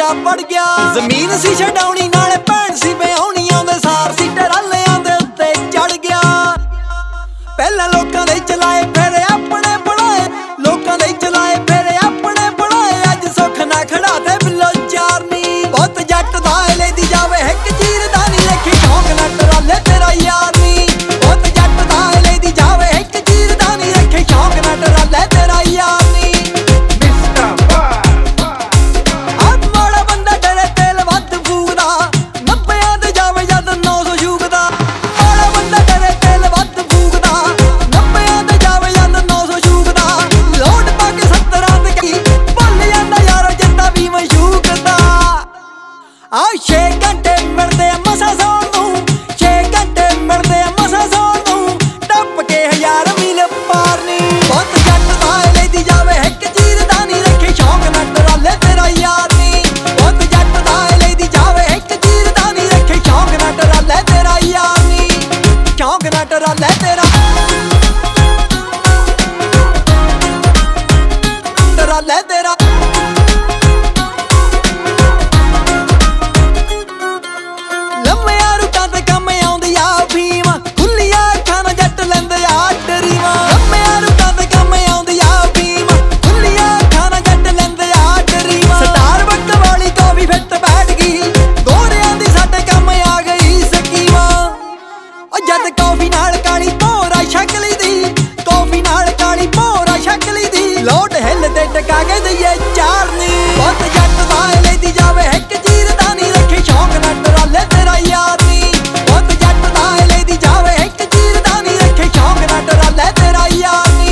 ਵੜ ਗਿਆ। ਜ਼ਮੀਨ ਸੀ ਛਡਾਉਣੀ ਨਾਲੇ ਭੈਣ ਸੀ ਵਿਆਹੁਣੀ, ਆਉਂਦੇ ਸਾਰ ਸੀ ਟਰਾਲਿਆਂ ਦੇ ਉੱਤੇ ਚੜ ਗਿਆ। ਪਹਿਲਾਂ ਲੋਕਾਂ ਦੇ ਚਲਾਏ ਫਿਰ ਆਪਣੇ ਬਣਾਏ, ਲੋਕਾਂ ਦੇ ਚਲਾਏ ਫਿਰ ਆਪਣੇ ਬਣਾਏ। ਅੱਜ ਸੁੱਖ ਨਾ ਖੜਾ ਤੇ ਬਿੱਲੋ ਚਾਰਨੀ, ਬਹੁਤ ਜੱਟ ਦਾ ਲੈਂਦੀ ਜਾਵੇ ਇੱਕ ਚੀਰ ਦਾ ਨੀ ਲੇਖੀ ਸ਼ੌਂਕ ਨਾ ਟਰਾਲੇ ਤੇਰਾ ਯਾਰ ਨੀ। ਬਹੁਤ ਜੱਟ ਦਾ ਲੈਂਦੀ ਜਾਵੇ ਇੱਕ ਚੀਰ ਦਾ ਨੀ ਲੇਖੀ ਸ਼ੌਂਕ ਨਾ ਟਰਾਲੇ ਤੇਰਾ ਯਾਰ ਨੀ। ਮਾੜਾ ਬੰਦਾ ਡਰੇ ਤੇਲ ਵੱਧ ਫੂਕਦਾ, 90 ਤੇ ਜਾਵੇ ਜਦ 900 ਝੂਕਦਾ। ਮਾੜਾ ਬੰਦਾ ਡਰੇ ਤੇਲ ਵੱਧ ਫੂਕਦਾ, 90 ਤੇ ਜਾਵੇ ਜਦ 900 ਝੂਕਦਾ। ਲੋਟ ਪਾ ਕੇ 70 ਤੇ ਕੀ ਭੁੱਲ ਜਾਂਦਾ ਯਾਰੋ ਜਿੱਦਾਂ ਵੀ ਮਸ਼ੂਕਦਾ। 6 ਘੰਟੇ ਮਿਲਦੇ ਆ ਮਸਾਂ ਸੌਣ ਨੂੰ, 6 ਘੰਟੇ ਮਿਲਦੇ ਆ ਮਸਾਂ ਸੌਣ ਨੂੰ। ਟੱਪ ਕੇ 1000 ਮੀਲ ਪਾਰ ਨੀ, ਬਹੁਤ ਜੱਟ ਦਾ ਲੈਂਦੀ ਜਾਵੇ ਇੱਕ ਚੀਰ ਦਾ ਨੀ ਰੱਖੇ ਸ਼ੌਂਕ ਨਾ ਟਰਾਲੇ ਤੇਰਾ ਯਾਰ ਨੀ। ਬਹੁਤ ਜੱਟ ਦਾ ਲੈਂਦੀ ਜਾਵੇ ਇੱਕ ਚੀਰ ਦਾ ਨੀ ਰੱਖੇ ਸ਼ੌਂਕ ਨਾ ਟਰਾਲੇ ਤੇਰਾ ਯਾਰ ਨੀ। ਸ਼ੌਂਕ ਨਾ ਟਰਾਲੇ ਤੇਰਾ ਟਰਾਲੇ ਤੇਰਾ। ਲੰਮਿਆਂ ਰੂਟਾਂ ਤੇ ਕੰਮ ਆਉਂਦੀ ਆ ਫੀਮ, ਖੁੱਲੀਆਂ ਅੱਖਾਂ ਨਾਲ ਜੱਟ ਲੈਂਦੇ ਆ ਡਰੀਵਾਂ। ਲੰਮਿਆਂ ਰੂਟਾਂ ਤੇ ਕੰਮ ਆਉਂਦੀ ਆ ਫੀਮ, ਖੁੱਲੀਆਂ ਅੱਖਾਂ ਨਾਲ ਜੱਟ ਲੈਂਦੇ ਆ ਡਰੀਵਾਂ। ਸਟਾਰ ਬੱਕ ਵਾਲੀ ਕਾਫੀ ਫਿੱਟ ਬੈਠ ਗਈ, ਗੋਰਿਆਂ ਦੀ ਸਾਡੇ ਕੰਮ ਆ ਗਈ ਸਕੀਮਾਂ। ਉਹ ਜਦ ਕਾਫੀ ਨਾਲ ਕਾਲੀ ਭੋਰਾ ਸ਼ਕਲੀ ਦੀ, ਕਾਫੀ ਨਾਲ ਕਾਲੀ ਭੋਰਾ ਸ਼ਕਲੀ ਦੀ। ਲੋਟ ਹਿੱਲਦੇ ਟਕਾ ਕੇ ਦਈਏ ਚਾਰਨੀ, ਬਹੁਤ ਜੱਟ ਦਾ ਲੈਂਦੀ ਜਾਵੇ ਇੱਕ ਚੀਰ ਦਾ ਨੀ ਰੱਖੇ ਸ਼ੌਂਕ ਨਾ ਟਰਾਲੇ ਤੇਰਾ ਯਾਰ ਨੀ। ਬਹੁਤ ਜੱਟ ਦਾ ਲੈਂਦੀ ਜਾਵੇ ਇੱਕ ਚੀਰ ਦਾ ਨੀ ਰੱਖੇ ਸ਼ੌਂਕ ਨਾ ਟਰਾਲੇ ਤੇਰਾ ਯਾਰ ਨੀ।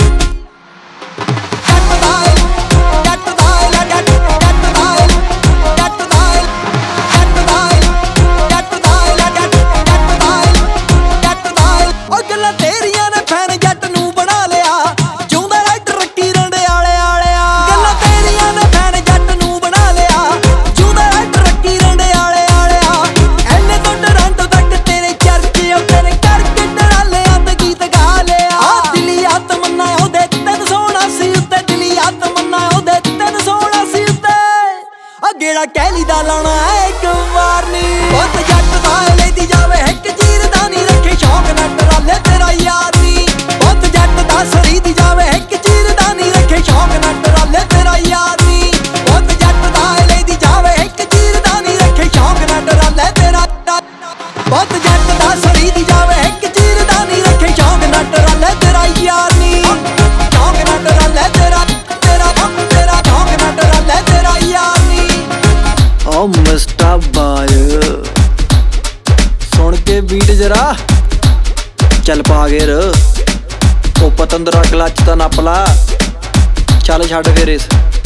ਜੱਟ ਦਾ ਜੱਟ ਦਾ ਜੱਟ ਜੱਟ ਦਾ ਜੱਟ ਦਾ ਜੱਟ ਦਾ ਜੱਟ ਦਾ ਜੱਟ ਦਾ ਜੱਟ ਦਾ। ਉਹ ਗੱਲਾਂ ਤੇਰੀਆਂ ਨੇ ਫੈਨ ਜੱਟ ਨੂੰ ਬਣਾ ਲਿਆ, ਜਿਉਂਦਾ ਰਾਈਡਰ ਰੱਖੀ ਰੰਡੇ ਆਲੇ ਆਲਿਆ। ਗੱਲਾਂ ਤੇਰੀਆਂ ਨੇ ਫੈਨ ਜੱਟ ਨੂੰ ਬਣਾ ਲਿਆ, ਜਿਉਂਦਾ ਰਾਈਡਰ ਰੱਖੀ ਰੰਡੇ ਆਲੇ ਆਲਿਆ। ਐਨੇ ਤੋਂ ਟੋਰਾਂਟੋ ਤੱਕ ਤੇਰੇ ਚਰਚੇ, ਉਹ ਤੇਰੇ ਕਰਕੇ ਟਰਾਲਿਆਂ ਤੇ ਗੀਤ ਗਾ ਲਿਆ। ਦਿਲੀ ਤਮੰਨਾ ਉਹਦੇ 379 ਉੱਤੇ, ਦਿਲੀ ਤਮੰਨਾ ਉਹਦੇ 379 ਉੱਤੇ। ਗੇੜਾ ਕਹਿਲੀ ਦਾ ਲਾਉਣਾ ਇੱਕ ਵਾਰ ਨੀ, ਬਹੁਤ ਜੱਟ ਦਾ ਲੈਂਦੀ ਜਾਵੇ ਇੱਕ ਚੀਰ ਦਾ ਨੀ ਰੱਖੇ ਸ਼ੌਂਕ ਨਾ ਟਰਾਲੇ ਤੇਰਾ ਯਾਰ ਨੀ। ਬਹੁਤ ਜੱਟ ਦਾ ਸਰੀ ਦੀ ਜਾਵੇ ਇੱਕ ਚੀਰ ਦਾ ਨੀ ਰੱਖੇ ਸ਼ੌਂਕ ਨਾ ਟਰਾਲੇ ਤੇਰਾ ਯਾਰ ਨੀ। ਬਹੁਤ ਜੱਟ ਦਾ ਲੈਂਦੀ ਜਾਵੇ ਇੱਕ ਚੀਰ ਦਾ ਨੀ ਰੱਖੇ ਸ਼ੌਂਕ ਨਾ ਟਰਾਲੇ ਤੇਰਾ। ਬਹੁਤ ਜੱਟ ਦਾ ਸਰੀ ਦੀ ਜਾਵੇ ਇੱਕ ਚੀਰ ਦਾ ਨੀ ਰੱਖੇ ਸ਼ੌਂਕ ਨਾ ਟਰਾਲੇ ਤੇਰਾ ਯਾਰ ਨੀ। ਸ਼ੌਂਕ ਨਾ ਟਰਾਲੇ ਤੇਰਾ ਤੇਰਾ ਤੇਰਾ ਸ਼ੌਂਕ ਨਾ ਟਰਾਲੇ ਤੇਰਾ ਯਾਰ ਨੀ। ਓ ਮਿਸਟਰ ਬਾਏ ਸੁਣ ਕੇ ਬੀਟ ਜਰਾ ਚੱਲ ਪਾ ਗੇਰ। ਉਹ ਪਤੰਦਰਾ ਕਲੱਚ ਤਾਂ ਨੱਪ ਲਾ, ਚੱਲ ਛੱਡ ਫਿਰ ਇਸ।